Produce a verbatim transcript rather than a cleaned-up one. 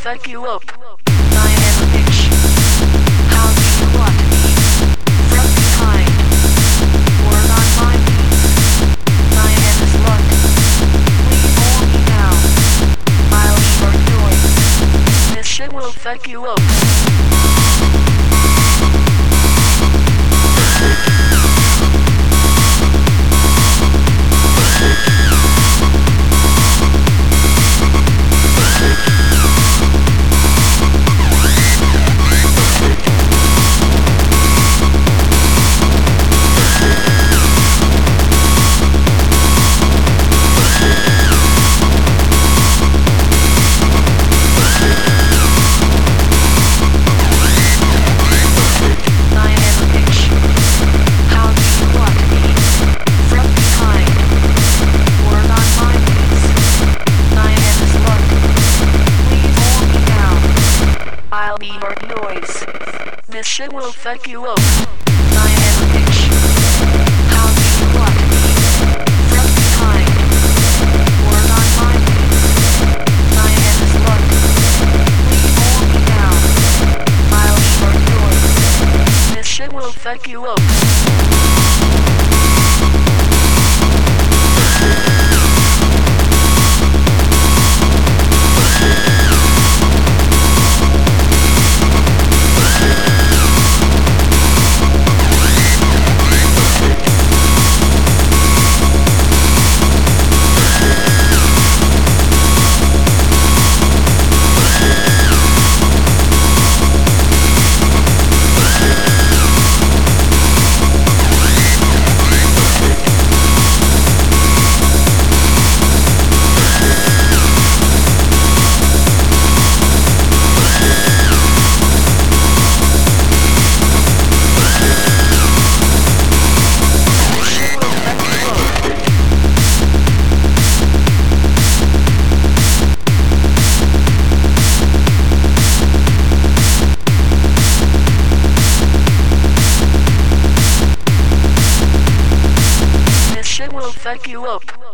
fuck you up. I am a bitch. How do you want me? From behind. Or not my knees. I am a slut. Leave all me now. I'll leave your noise. This shit will fuck you up. This shit will fuck you up. I am a bitch. How do you want me? From behind. Or not my knees. I am a slut. Leave all me down. I'll leave your noise. This shit will fuck you up. Fuck you up.